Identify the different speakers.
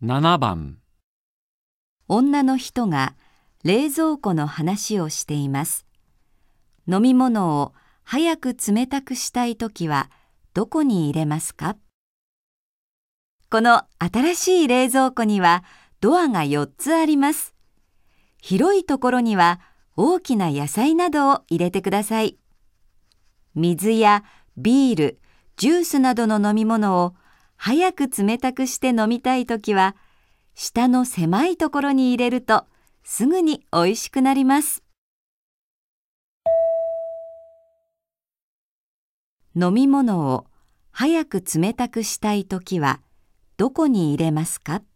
Speaker 1: 7番。
Speaker 2: 女の人が冷蔵庫の話をしています。飲み物を早く冷たくしたいときはどこに入れますか？この新しい冷蔵庫にはドアが4つあります。広いところには大きな野菜などを入れてください。水やビール、ジュースなどの飲み物を早く冷たくして飲みたいときは、下の狭いところに入れるとすぐにおいしくなります。飲み物を早く冷たくしたいときはどこに入れますか？